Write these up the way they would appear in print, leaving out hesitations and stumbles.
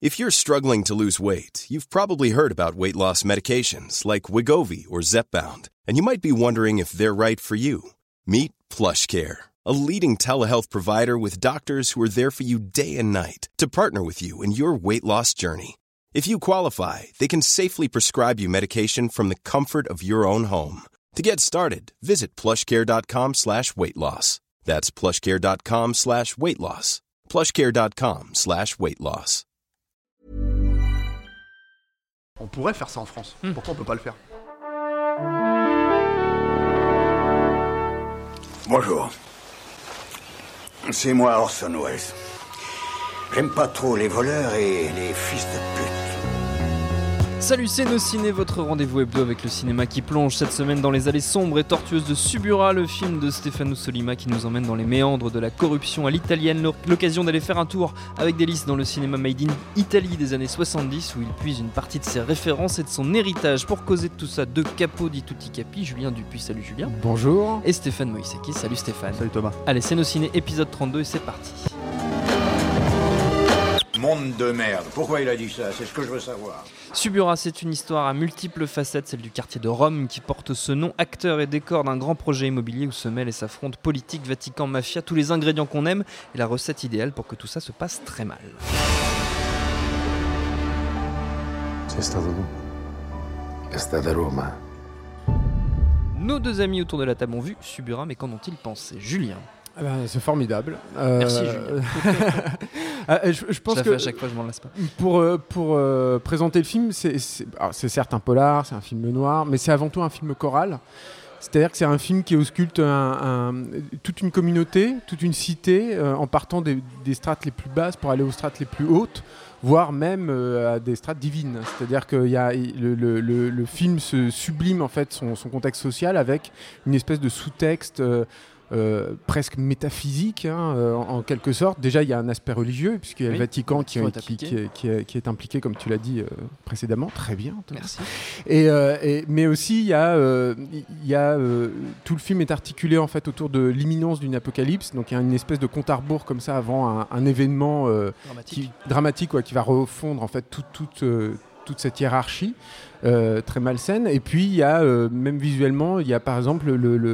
If you're struggling to lose weight, you've probably heard about weight loss medications like Wegovy or Zepbound, and you might be wondering if they're right for you. Meet PlushCare, a leading telehealth provider with doctors who are there for you day and night to partner with you in your weight loss journey. If you qualify, they can safely prescribe you medication from the comfort of your own home. To get started, visit plushcare.com/weightloss. That's plushcare.com/weightloss. plushcare.com/weightloss. On pourrait faire ça en France. Pourquoi on peut pas le faire? Bonjour. C'est moi Orson Welles. J'aime pas trop les voleurs et les fils de pute. Salut, c'est Nos Ciné, votre rendez-vous hebdo avec le cinéma qui plonge cette semaine dans les allées sombres et tortueuses de Suburra, le film de Stefano Sollima qui nous emmène dans les méandres de la corruption à l'italienne. L'occasion d'aller faire un tour avec Délice dans le cinéma made in Italy des années 70 où il puise une partie de ses références et de son héritage. Pour causer de tout ça, deux capots di tutti capi, Julien Dupuis, salut Julien. Bonjour. Et Stéphane Moïsaki, salut Stéphane. Salut Thomas. Allez, c'est Nos Ciné, épisode 32 et c'est parti. Monde de merde. Pourquoi il a dit ça? C'est ce que je veux savoir. Suburra, c'est une histoire à multiples facettes, celle du quartier de Rome qui porte ce nom, acteur et décor d'un grand projet immobilier où se mêlent et s'affrontent politique, Vatican, mafia, tous les ingrédients qu'on aime et la recette idéale pour que tout ça se passe très mal. Sei stato tu? È stata Roma. Nos deux amis autour de la table ont vu Suburra, mais qu'en ont-ils pensé? Julien. C'est formidable. Merci Julien. Je pense je la que fais à chaque fois, je m'en lasse pas. Pour présenter le film, c'est certes un polar, c'est un film noir, mais c'est avant tout un film choral. C'est-à-dire que c'est un film qui ausculte toute une communauté, toute une cité, en partant des strates les plus basses pour aller aux strates les plus hautes, voire même à des strates divines. C'est-à-dire que le film se sublime en fait son contexte social avec une espèce de sous-texte presque métaphysique en quelque sorte. Déjà il y a un aspect religieux puisqu'il y a le Vatican qui est impliqué comme tu l'as dit précédemment, très bien. Merci. Mais aussi il y a tout le film est articulé en fait autour de l'imminence d'une apocalypse, donc il y a une espèce de compte à rebours comme ça avant un événement dramatique qui va refondre en fait toute cette hiérarchie très malsaine. Et puis il y a même visuellement, il y a par exemple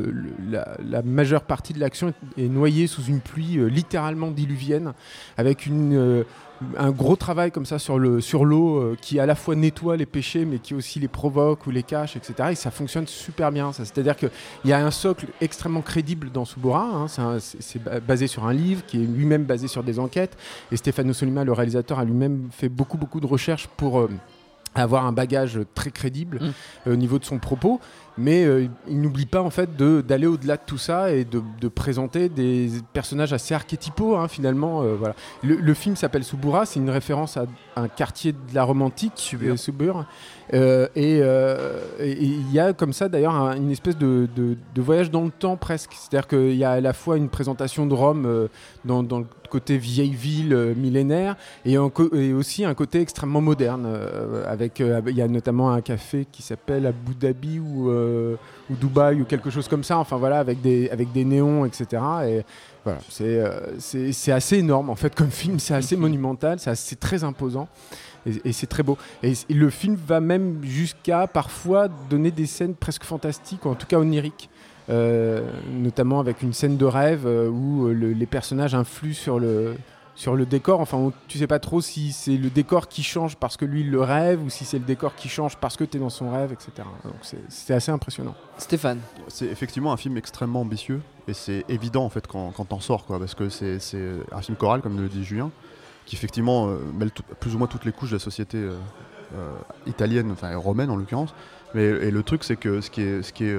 la majeure partie de l'action est noyée sous une pluie littéralement diluvienne, avec un gros travail comme ça sur l'eau qui à la fois nettoie les péchés mais qui aussi les provoque ou les cache, etc. Et ça fonctionne super bien. C'est-à-dire qu'il y a un socle extrêmement crédible dans Suburra. C'est basé sur un livre qui est lui-même basé sur des enquêtes. Et Stefano Sollima, le réalisateur, a lui-même fait beaucoup de recherches pour avoir un bagage très crédible au niveau de son propos, mais il n'oublie pas en fait d'aller au-delà de tout ça et de présenter des personnages assez archétypaux finalement. Voilà. Le film s'appelle Suburra, c'est une référence à un quartier de la Rome antique, Suburra. Et il y a comme ça d'ailleurs une espèce de voyage dans le temps presque. C'est-à-dire qu'il y a à la fois une présentation de Rome dans le côté vieille ville millénaire et aussi un côté extrêmement moderne il y a notamment un café qui s'appelle Abu Dhabi ou Dubaï ou quelque chose comme ça, enfin voilà, avec des néons, etc. Et voilà, c'est assez énorme en fait comme film, c'est assez monumental, c'est très imposant. Et c'est très beau. Et le film va même jusqu'à parfois donner des scènes presque fantastiques, ou en tout cas oniriques. Notamment avec une scène de rêve où les personnages influent sur le décor. Enfin, tu sais pas trop si c'est le décor qui change parce que lui il le rêve ou si c'est le décor qui change parce que tu es dans son rêve, etc. Donc c'est assez impressionnant. Stéphane. C'est effectivement un film extrêmement ambitieux et c'est évident en fait quand t'en sors, parce que c'est un film choral comme le dit Julien, qui effectivement mêle plus ou moins toutes les couches de la société italienne, enfin romaine en l'occurrence. Et le truc c'est que ce qui est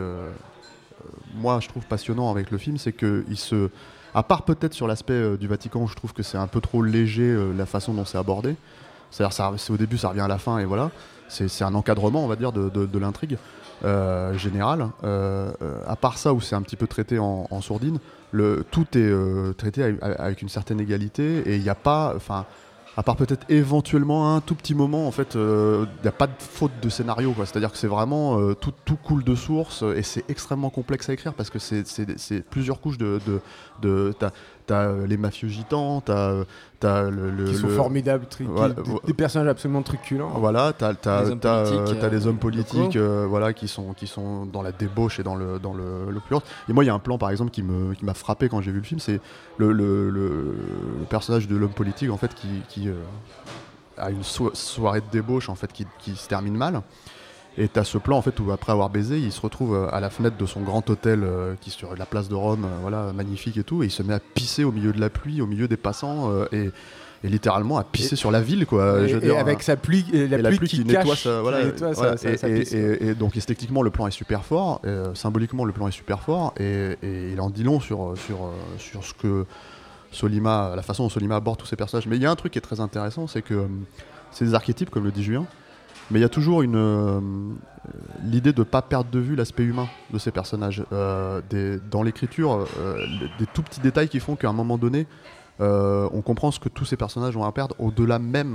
moi je trouve passionnant avec le film, c'est que à part peut-être sur l'aspect du Vatican, je trouve que c'est un peu trop léger la façon dont c'est abordé. C'est-à-dire c'est au début, ça revient à la fin et voilà. C'est un encadrement, on va dire, de l'intrigue générale. À part ça, où c'est un petit peu traité en sourdine, tout est traité avec une certaine égalité et il n'y a pas... à part peut-être éventuellement un tout petit moment, en fait, il n'y a pas de faute de scénario, c'est-à-dire que c'est vraiment tout coule de source et c'est extrêmement complexe à écrire parce que c'est plusieurs couches t'as t'as les mafieux gitans, t'as qui sont formidables, voilà, des personnages absolument truculents. Voilà, t'as des hommes politiques locaux. qui sont dans la débauche et dans l'opulence. Et moi, il y a un plan, par exemple, qui m'a frappé quand j'ai vu le film, c'est le personnage de l'homme politique, en fait, qui a une soirée de débauche, en fait, qui se termine mal. Et t'as ce plan, en fait, où après avoir baisé, il se retrouve à la fenêtre de son grand hôtel qui est sur la place de Rome, magnifique et tout, et il se met à pisser au milieu de la pluie, au milieu des passants, et littéralement à pisser sur la ville, quoi. Et avec sa pluie, la pluie qui nettoie cache, sa pisse. Et donc esthétiquement, le plan est super fort, symboliquement, le plan est super fort, et il en dit long sur ce que Sollima, la façon dont Sollima aborde tous ces personnages. Mais il y a un truc qui est très intéressant, c'est que c'est des archétypes, comme le dit Julien. Mais il y a toujours l'idée de ne pas perdre de vue l'aspect humain de ces personnages. Dans l'écriture, des tout petits détails qui font qu'à un moment donné, on comprend ce que tous ces personnages ont à perdre au-delà même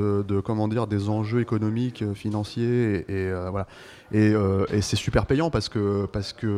des enjeux économiques, financiers. Voilà. Et c'est super payant parce que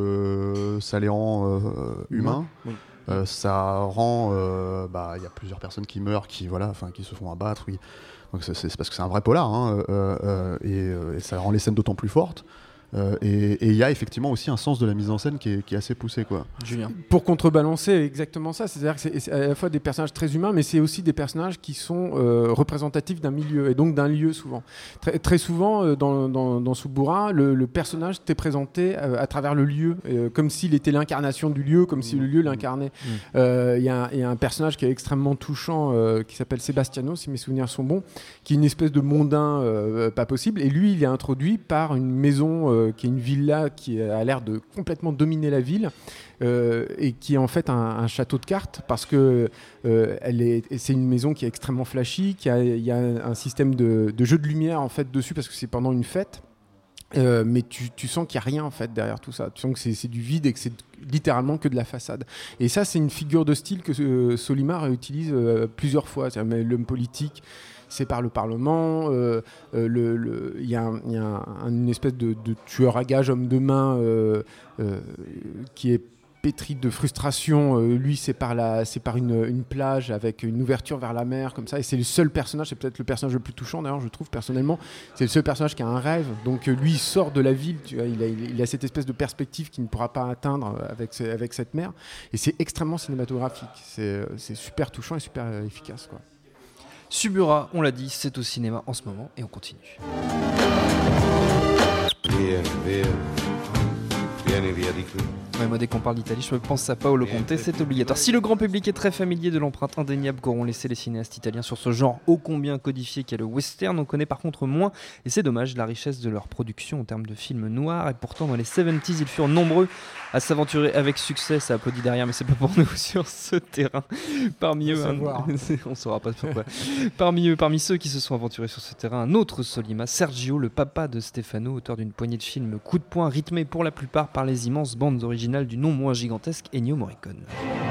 ça les rend humains. Oui. Ça rend... y a plusieurs personnes qui meurent, qui se font abattre. Oui. Donc c'est parce que c'est un vrai polar, et ça rend les scènes d'autant plus fortes. Et il y a effectivement aussi un sens de la mise en scène qui est assez poussé, quoi. Julien. Pour contrebalancer exactement ça, c'est-à-dire que c'est à la fois des personnages très humains, mais c'est aussi des personnages qui sont représentatifs d'un milieu, et donc d'un lieu souvent. Très souvent, dans Suburra, le personnage t'est présenté à travers le lieu, comme s'il était l'incarnation du lieu, comme si le lieu l'incarnait. Il y a un personnage qui est extrêmement touchant, qui s'appelle Sebastiano, si mes souvenirs sont bons, qui est une espèce de mondain pas possible, et lui, il est introduit par une maison qui est une villa qui a l'air de complètement dominer la ville, et qui est en fait un château de cartes, parce que c'est une maison qui est extrêmement flashy, il y a un système de jeu de lumière en fait dessus, parce que c'est pendant une fête. Mais tu sens qu'il n'y a rien en fait derrière tout ça. Tu sens que c'est du vide et que c'est littéralement que de la façade. Et ça, c'est une figure de style que Sollima réutilise plusieurs fois. L'homme politique, c'est par le Parlement. Il y a une espèce de tueur à gages, homme de main, qui est pétri de frustration. Lui, c'est par une plage avec une ouverture vers la mer, comme ça. Et c'est le seul personnage, c'est peut-être le personnage le plus touchant d'ailleurs, je trouve personnellement. C'est le seul personnage qui a un rêve. Donc lui, il sort de la ville, tu vois, il a cette espèce de perspective qu'il ne pourra pas atteindre avec cette mer. Et c'est extrêmement cinématographique. C'est super touchant et super efficace, quoi. Suburra, on l'a dit, c'est au cinéma en ce moment, et on continue. Ouais, moi, dès qu'on parle d'Italie, je pense à Paolo Conte, c'est obligatoire. Si le grand public est très familier de l'empreinte indéniable qu'auront laissé les cinéastes italiens sur ce genre ô combien codifié qu'est le western, on connaît par contre moins, et c'est dommage, la richesse de leur production en termes de films noirs. Et pourtant, dans les 70s, ils furent nombreux à s'aventurer avec succès. Ça applaudit derrière, mais c'est pas pour nous sur ce terrain. Parmi eux, on saura pas pourquoi. Parmi ceux qui se sont aventurés sur ce terrain, un autre Sollima, Sergio, le papa de Stefano, auteur d'une poignée de films coup de poing rythmés pour la plupart par les immenses bandes originales du non moins gigantesque Ennio Morricone.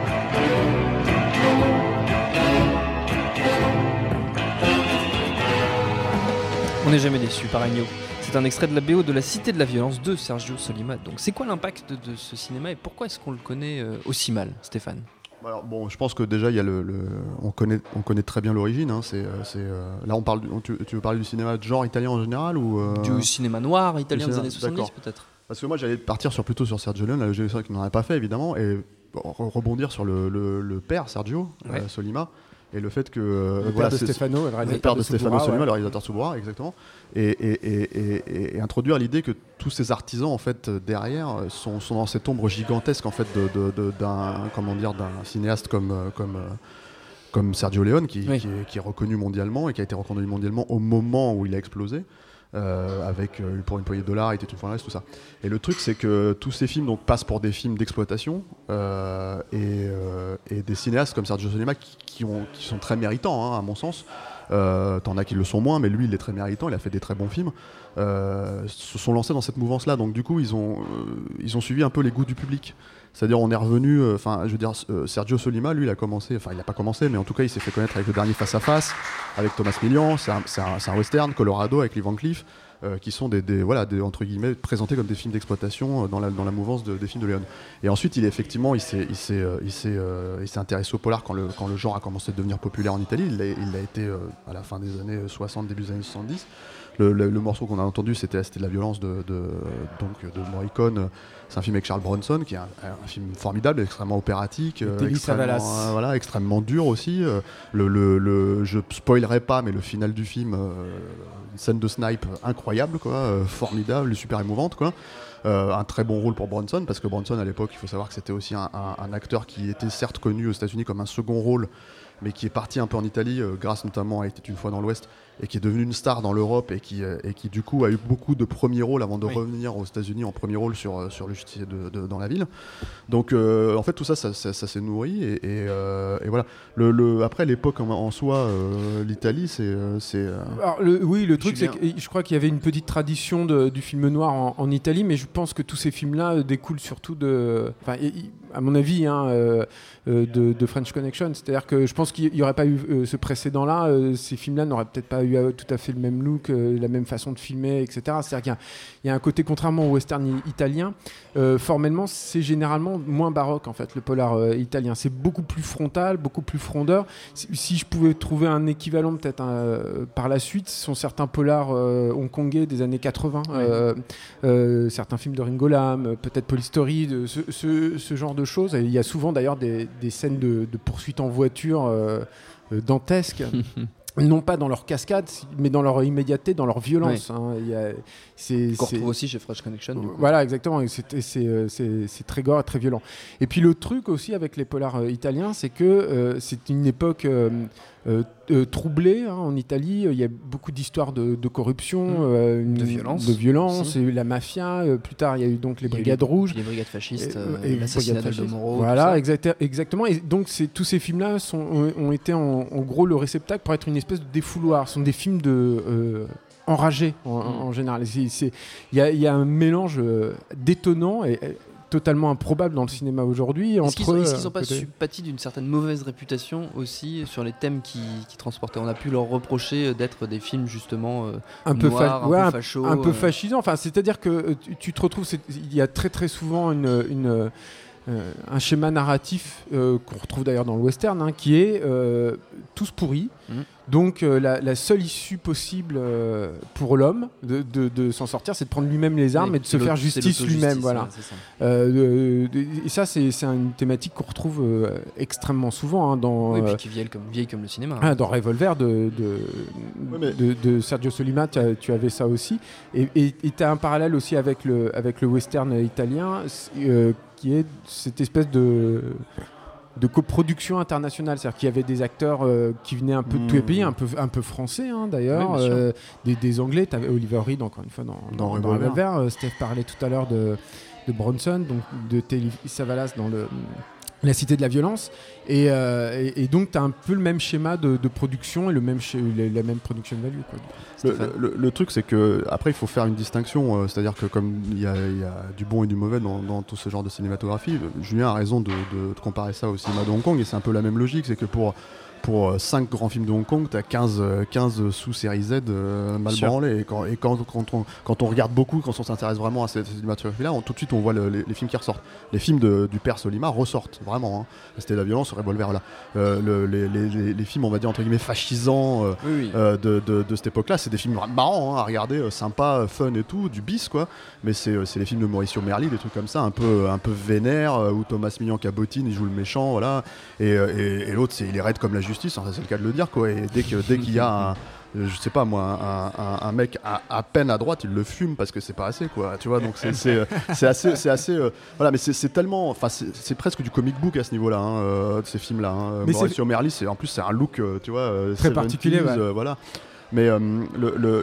On n'est jamais déçu par Ennio. C'est un extrait de la BO de La Cité de la Violence de Sergio Sollima. Donc c'est quoi l'impact de ce cinéma et pourquoi est-ce qu'on le connaît aussi mal, Stéphane ? Alors, bon, je pense que déjà il y a on connaît très bien l'origine. Là, tu veux parler du cinéma de genre italien en général ou du cinéma noir italien des années 70 peut-être. Parce que moi j'allais partir plutôt sur Sergio Leone, là, c'est vrai qu'il n'en a pas fait évidemment, et rebondir sur le père Sergio Sollima, et le fait que le père de Stefano, Sollima, le réalisateur de Suburra, exactement, et introduire l'idée que tous ces artisans en fait derrière sont dans cette ombre gigantesque en fait d'un cinéaste comme Sergio Leone qui est reconnu mondialement et qui a été reconnu mondialement au moment où il a explosé. Pour une poignée de dollars, il était une fois tout ça. Et le truc, c'est que tous ces films passent pour des films d'exploitation et des cinéastes comme Sergio Sollima qui sont très méritants, à mon sens. T'en as qui le sont moins, mais lui, il est très méritant. Il a fait des très bons films. Se sont lancés dans cette mouvance-là. Donc du coup, ils ont suivi un peu les goûts du public. C'est-à-dire, on est revenu. Sergio Sollima, lui, il a pas commencé, mais en tout cas, il s'est fait connaître avec le dernier Face à Face, avec Thomas Milian. C'est un western, Colorado, avec Lee Van Cleef. qui sont des entre guillemets présentés comme des films d'exploitation dans la mouvance des films de Léon. Et ensuite, il s'est intéressé au polar quand le genre a commencé à devenir populaire en Italie. Il l'a été à la fin des années 60, début des années 70. Le morceau qu'on a entendu, c'était de la violence de Morricone. C'est un film avec Charles Bronson, qui est un film formidable, extrêmement opératique, extrêmement dur aussi. Je spoilerai pas, mais le final du film, une scène de snipe incroyable, quoi, formidable, super émouvante, quoi. Un très bon rôle pour Bronson, parce que Bronson à l'époque, il faut savoir que c'était aussi un acteur qui était certes connu aux États-Unis comme un second rôle, mais qui est parti un peu en Italie, grâce notamment à Il était une fois dans l'Ouest, et qui est devenu une star dans l'Europe, et qui du coup a eu beaucoup de premiers rôles avant de revenir aux États-Unis en premier rôle sur le justicier dans la ville. Donc en fait tout ça s'est nourri, et voilà. Après l'époque en soi, l'Italie, c'est. Alors, le truc c'est que je crois qu'il y avait une petite tradition du film noir en Italie, mais je pense que tous ces films-là découlent surtout à mon avis, de French Connection. C'est-à-dire que je pense qu'il n'y aurait pas eu ce précédent-là, ces films-là n'auraient peut-être pas eu tout à fait le même look, la même façon de filmer, etc. C'est-à-dire qu'il y a un côté, contrairement au western italien, formellement, c'est généralement moins baroque, en fait, le polar italien. C'est beaucoup plus frontal, beaucoup plus frondeur. Si je pouvais trouver un équivalent, peut-être par la suite, ce sont certains polars hongkongais des années 80, certains films de Ringo Lam, peut-être Police Story, ce genre de choses. Et il y a souvent d'ailleurs des scènes de poursuite en voiture dantesques. Non pas dans leur cascade, mais dans leur immédiateté, dans leur violence. Qu'on retrouve aussi chez French Connection. Voilà, exactement. Et c'est très gore et très violent. Et puis le truc aussi avec les polars italiens, c'est que c'est une époque troublée en Italie. Il y a beaucoup d'histoires de corruption, de violence, et la mafia. Plus tard, il y a eu donc les brigades rouges, les brigades fascistes, l'assassinat d'Aldo Moro. Voilà, exactement. Et donc tous ces films-là ont été en gros le réceptacle pour être une espèce de défouloir. Ce sont des films enragés en général. Il y a un mélange détonnant et totalement improbable dans le cinéma aujourd'hui. Est-ce qu'ils n'ont pas pâti d'une certaine mauvaise réputation aussi sur les thèmes qui transportaient? On a pu leur reprocher d'être des films justement un peu noirs, un peu fachos, un peu fascisants. Enfin, c'est-à-dire que tu te retrouves, il y a très très souvent un schéma narratif qu'on retrouve d'ailleurs dans le western, qui est tous pourris. Donc la seule issue possible pour l'homme de s'en sortir, c'est de prendre lui-même les armes et de se faire justice lui-même. Voilà. Et ça, c'est une thématique qu'on retrouve extrêmement souvent et puis qui vieille comme le cinéma. Dans Revolver de Sergio Sollima, tu avais ça aussi. Et tu as un parallèle aussi avec le western italien, qui est cette espèce de coproduction internationale, c'est-à-dire qu'il y avait des acteurs qui venaient un peu de tous les pays, un peu français d'ailleurs, des Anglais. Tu avais Oliver Reed encore une fois dans Revolver. Steph parlait tout à l'heure de Bronson, donc de Telly Savalas dans La Cité de la Violence, et donc tu as un peu le même schéma de production et la même production value, quoi. Le truc, c'est que après il faut faire une distinction, c'est-à-dire que comme il y a du bon et du mauvais dans tout ce genre de cinématographie, Julien a raison de comparer ça au cinéma de Hong Kong, et c'est un peu la même logique, c'est que pour 5 grands films de Hong Kong, tu as 15 sous-série Z mal branlés. Et quand on regarde beaucoup, quand on s'intéresse vraiment à cette cinématographie-là, tout de suite on voit les films qui ressortent. Les films du père Sollima ressortent, vraiment. C'était la violence, Revolver là. Les films, on va dire, entre guillemets, fascisants de cette époque-là, c'est des films marrants à regarder, sympa, fun et tout, du bis, quoi. Mais c'est les films de Mauricio Merli, des trucs comme ça, un peu vénères, où Thomas Millian cabotine, il joue le méchant, voilà. Et l'autre, il est raide comme la justice, c'est le cas de le dire, quoi. Et dès qu'il y a je sais pas moi, un mec à peine à droite, il le fume parce que c'est pas assez, quoi, tu vois. Donc c'est assez voilà, mais c'est tellement, enfin c'est presque du comic book à ce niveau-là, de ces films-là. Mauricio Merli, en plus c'est un look, tu vois, très particulier, voilà. Mais le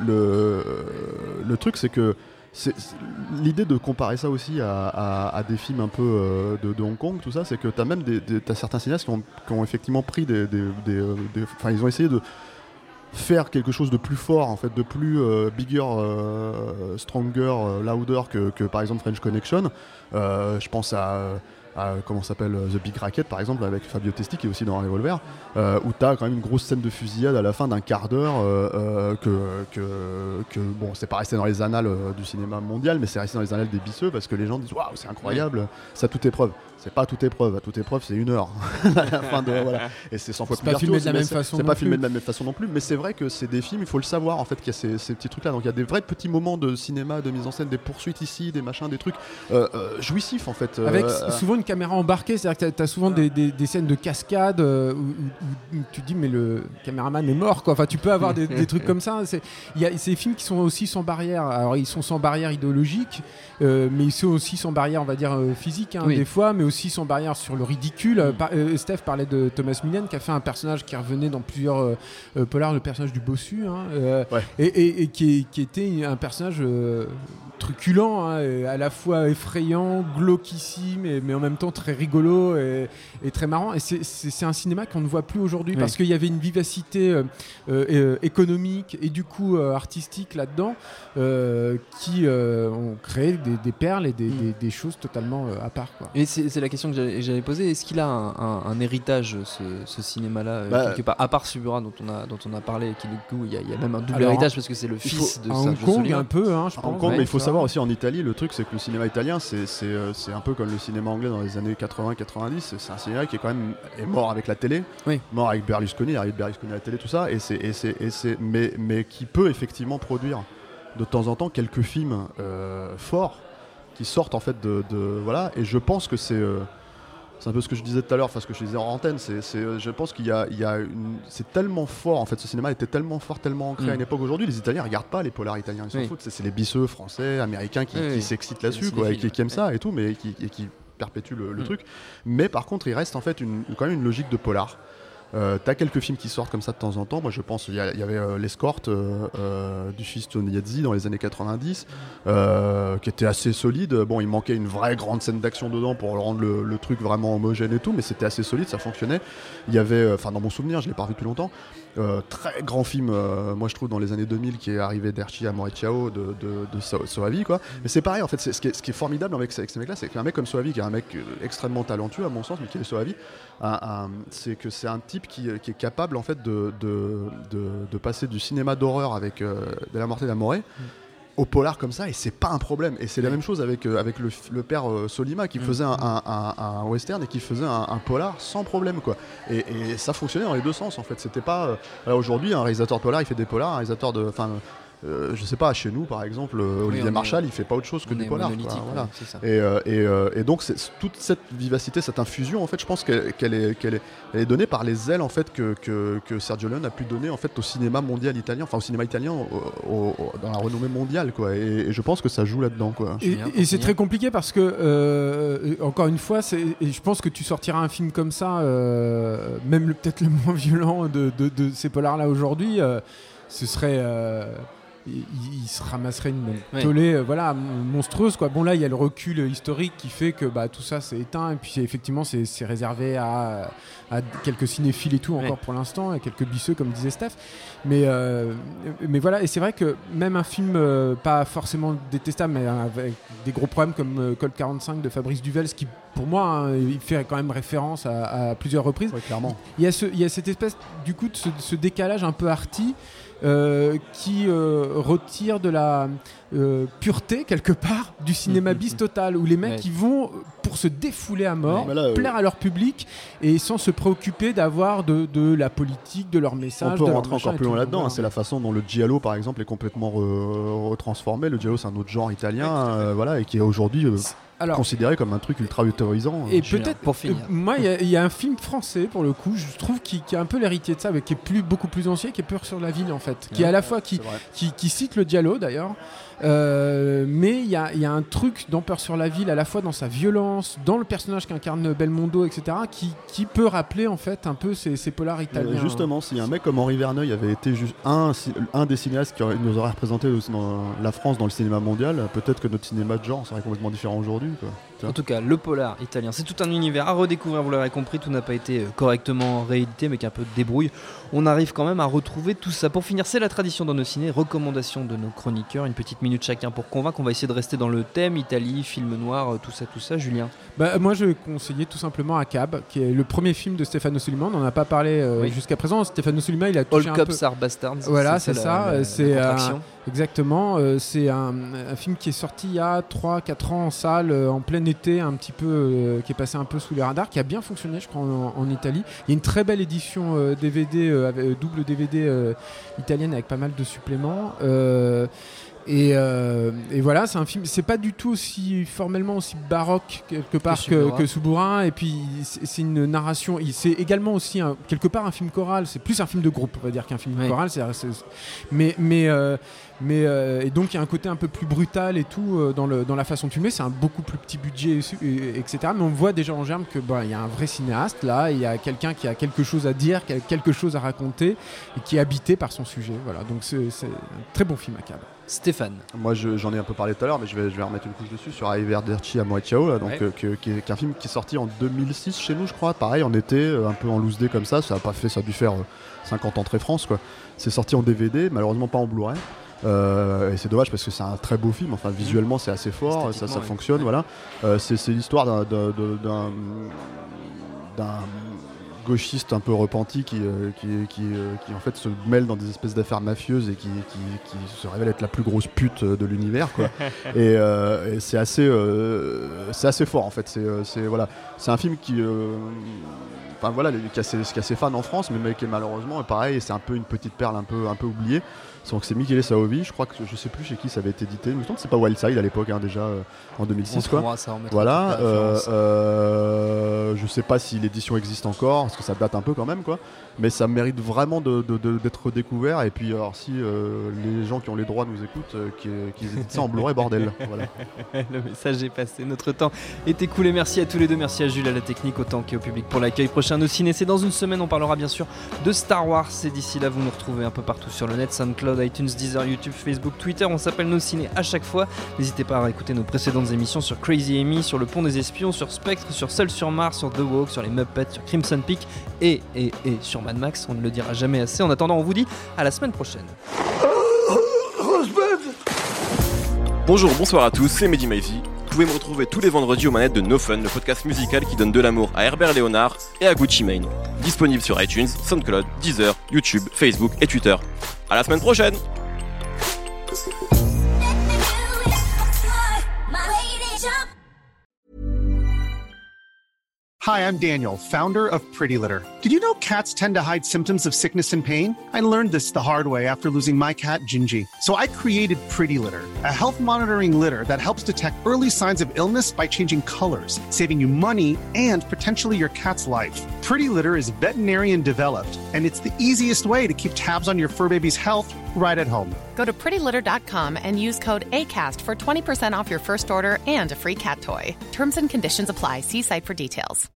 truc, c'est que l'idée de comparer ça aussi à des films un peu de Hong Kong, tout ça, c'est que t'as même t'as certains cinéastes qui ont effectivement pris enfin ils ont essayé de faire quelque chose de plus fort, en fait, de plus bigger, stronger, louder que par exemple French Connection. Je pense à comment ça s'appelle, The Big Racket par exemple, avec Fabio Testi qui est aussi dans Revolver, où t'as quand même une grosse scène de fusillade à la fin d'un quart d'heure que bon, c'est pas resté dans les annales du cinéma mondial, mais c'est resté dans les annales des Bisseux parce que les gens disent waouh, c'est incroyable, c'est à toute épreuve. C'est pas à toute épreuve c'est 1 heure à la fin de voilà. Et c'est 100 fois plus filmé de la même façon. C'est pas filmé de la même façon non plus, mais c'est vrai que c'est des films, il faut le savoir en fait, qu'il y a ces petits trucs là. Donc il y a des vrais petits moments de cinéma, de mise en scène, des poursuites ici, des machins, des trucs jouissifs en fait. Avec souvent une caméra embarquée, c'est-à-dire que t'as souvent des scènes de cascade où tu te dis mais le caméraman est mort quoi. Enfin tu peux avoir des trucs comme ça. Il y a ces films qui sont aussi sans barrière. Alors ils sont sans barrière idéologique, mais ils sont aussi sans barrière on va dire physique des fois, mais aussi sans barrière sur le ridicule. Steph parlait de Thomas Millian qui a fait un personnage qui revenait dans plusieurs polars, le personnage du bossu, et qui était un personnage truculent, à la fois effrayant, glauquissime, mais en même temps très rigolo et très marrant. Et c'est un cinéma qu'on ne voit plus aujourd'hui parce qu'il y avait une vivacité économique et du coup artistique là-dedans qui ont créé des perles et des choses totalement à part, quoi. Et c'est la question que j'avais posée. Est-ce qu'il a un héritage, ce cinéma-là, quelque part, à part Suburra dont on a parlé, qui du coup il y a même un double héritage parce que c'est le fils de Hong Kong un peu, je pense. Hong Kong, mais il faut savoir aussi en Italie, le truc c'est que le cinéma italien c'est un peu comme le cinéma anglais dans les années 80-90. C'est un cinéma qui est mort avec la télé, mort avec Berlusconi, l'arrivée de Berlusconi à la télé, tout ça, mais qui peut effectivement produire de temps en temps quelques films forts qui sortent en fait de voilà. Et je pense que c'est un peu ce que je disais tout à l'heure, enfin ce que je disais en antenne, je pense qu'il y a c'est tellement fort en fait, ce cinéma était tellement fort, tellement ancré à une époque. Aujourd'hui les Italiens regardent pas les polars italiens, ils s'en foutent, c'est les Bisseux français, américains qui s'excitent là-dessus quoi, et qui aiment ça et tout, mais qui perpétuent le truc. Mais par contre il reste en fait quand même une logique de polar. T'as quelques films qui sortent comme ça de temps en temps. Moi je pense il y avait l'escorte du fils Tognazzi dans les années 90 qui était assez solide. Bon, il manquait une vraie grande scène d'action dedans pour rendre le truc vraiment homogène et tout, mais c'était assez solide, ça fonctionnait. Il y avait, enfin dans mon souvenir, je l'ai pas revu depuis longtemps, très grand film, moi je trouve dans les années 2000 qui est arrivé d'Erci Amore Ciao de Soavi quoi. Mais c'est pareil en fait, ce qui est formidable avec ces mecs là, c'est qu'un mec comme Soavi qui est un mec extrêmement talentueux à mon sens, mais qui est Soavi, c'est que c'est un type qui est capable en fait de passer du cinéma d'horreur avec Della Morte d'Amore au polar comme ça, et c'est pas un problème. Et c'est la même chose avec le père Sollima qui faisait un western et qui faisait un polar sans problème quoi. Et ça fonctionnait dans les deux sens en fait. C'était pas aujourd'hui un réalisateur de polar il fait des polars, un réalisateur de je sais pas, chez nous par exemple, Olivier Marchal il fait pas autre chose que du polar quoi, voilà. C'est ça. Et donc toute cette vivacité, cette infusion en fait, je pense qu'elle est donnée par les ailes en fait que Sergio Leone a pu donner en fait au cinéma mondial italien, enfin au cinéma italien dans la renommée mondiale quoi, et je pense que ça joue là-dedans quoi. Et c'est très compliqué parce que encore une fois je pense que tu sortiras un film comme ça, même peut-être le moins violent de ces polars là aujourd'hui, ce serait il se ramasserait une tollée monstrueuse quoi. Bon là il y a le recul historique qui fait que tout ça c'est éteint, et puis effectivement c'est réservé à quelques cinéphiles et tout encore pour l'instant, et quelques bisseux comme disait Steph, mais voilà. Et c'est vrai que même un film pas forcément détestable mais avec des gros problèmes comme Colt 45 de Fabrice Duvels, qui pour moi il fait quand même référence à plusieurs reprises, clairement. Il y a cette espèce du coup de ce décalage un peu arty qui retire de la pureté quelque part du cinéma bis total, où les mecs ils vont pour se défouler à mort, plaire à leur public, et sans se préoccuper d'avoir de la politique, de leur message. On peut rentrer encore plus loin là-dedans, c'est la façon dont le giallo par exemple est complètement retransformé. Le giallo c'est un autre genre italien et qui est aujourd'hui considéré comme un truc ultra autorisant. Et peut-être pour finir, moi il y a un film français pour le coup, je trouve qui est un peu l'héritier de ça, mais qui est beaucoup plus ancien, qui est Peur sur la ville en fait, qui est à la fois qui cite le giallo d'ailleurs, mais il y a un truc dans Peur sur la ville, à la fois dans sa violence, dans le personnage qu'incarne Belmondo, etc., qui peut rappeler en fait un peu ces polars italiens. Justement, si un mec comme Henri Verneuil avait été juste un des cinéastes qui nous aurait représenté dans la France dans le cinéma mondial, peut-être que notre cinéma de genre serait complètement différent aujourd'hui quoi. En tout cas, le polar italien, c'est tout un univers à redécouvrir, vous l'aurez compris, tout n'a pas été correctement réédité, mais qu'un peu de débrouille, on arrive quand même à retrouver tout ça. Pour finir, c'est la tradition dans nos ciné, recommandation de nos chroniqueurs, une petite minutes chacun pour convaincre. On va essayer de rester dans le thème, Italie, film noir, tout ça, Julien. Moi, je vais conseiller tout simplement Cab, qui est le premier film de Stefano Sollima. On n'en a pas parlé jusqu'à présent. Stefano Sollima, il a touché All Cops Are Bastards. Voilà, c'est ça. C'est exactement. C'est un film qui est sorti il y a 3-4 ans en salle, en plein été, un petit peu, qui est passé un peu sous les radars, qui a bien fonctionné, je crois, en Italie. Il y a une très belle édition DVD, double DVD italienne avec pas mal de suppléments. Et voilà, c'est un film, c'est pas du tout formellement aussi baroque quelque part que Suburra, et puis c'est une narration, c'est également aussi quelque part un film choral, c'est plus un film de groupe, on va dire, qu'un film choral, et donc il y a un côté un peu plus brutal et tout dans la façon de filmer. C'est un beaucoup plus petit budget, etc. Mais on voit déjà en germe que il y a un vrai cinéaste là, il y a quelqu'un qui a quelque chose à dire, qui a quelque chose à raconter et qui est habité par son sujet. Voilà, donc c'est un très bon film, Cab. Stéphane. Moi j'en ai un peu parlé tout à l'heure, mais je vais remettre une couche dessus sur Arrivederci Amore Ciao, là, donc, qui est un film qui est sorti en 2006 chez nous, je crois, pareil en été, un peu en loose day comme ça a dû faire 50 entrées France, quoi. C'est sorti en DVD, malheureusement pas en Blu-ray. Et c'est dommage parce que c'est un très beau film, enfin visuellement c'est assez fort, ça fonctionne, voilà. C'est l'histoire d'un gauchiste un peu repenti qui en fait se mêle dans des espèces d'affaires mafieuses et qui se révèle être la plus grosse pute de l'univers, quoi. et c'est assez fort en fait. C'est un film qui a ses fans en France, mais qui est malheureusement pareil, c'est un peu une petite perle un peu oubliée. Donc c'est Michele Saovi, je crois que je sais plus chez qui ça avait été édité, mais je me semble que c'est pas Wildside à l'époque, déjà en 2006, quoi. Voilà, je sais pas si l'édition existe encore, parce que ça date un peu quand même, quoi. Mais ça mérite vraiment d'être découvert. Et puis alors si les gens qui ont les droits nous écoutent, qu'ils éditent ça en Blu-ray, bordel. Voilà. Le message est passé, notre temps est écoulé. Merci à tous les deux, merci à Jules à la technique autant qu'au public pour l'accueil. Prochain Nos Ciné, c'est dans une semaine, on parlera bien sûr de Star Wars. Et d'ici là, vous nous retrouvez un peu partout sur le net, SoundCloud, iTunes, Deezer, YouTube, Facebook, Twitter. On s'appelle Nos Ciné à chaque fois. N'hésitez pas à écouter nos précédentes émissions sur Crazy Amy, sur Le Pont des Espions, sur Spectre, sur Seul sur Mars, sur The Walk, sur les Muppets, sur Crimson Peak et sur Mad Max. On ne le dira jamais assez. En attendant, on vous dit à la semaine prochaine. Bonjour, bonsoir à tous, c'est Mehdi Maizy. Vous pouvez me retrouver tous les vendredis aux manettes de No Fun, le podcast musical qui donne de l'amour à Herbert Léonard et à Gucci Mane. Disponible sur iTunes, SoundCloud, Deezer, YouTube, Facebook et Twitter. À la semaine prochaine! Hi, I'm Daniel, founder of Pretty Litter. Did you know cats tend to hide symptoms of sickness and pain? I learned this the hard way after losing my cat, Gingy. So I created Pretty Litter, a health monitoring litter that helps detect early signs of illness by changing colors, saving you money and potentially your cat's life. Pretty Litter is veterinarian developed, and it's the easiest way to keep tabs on your fur baby's health right at home. Go to prettylitter.com and use code ACAST for 20% off your first order and a free cat toy. Terms and conditions apply. See site for details.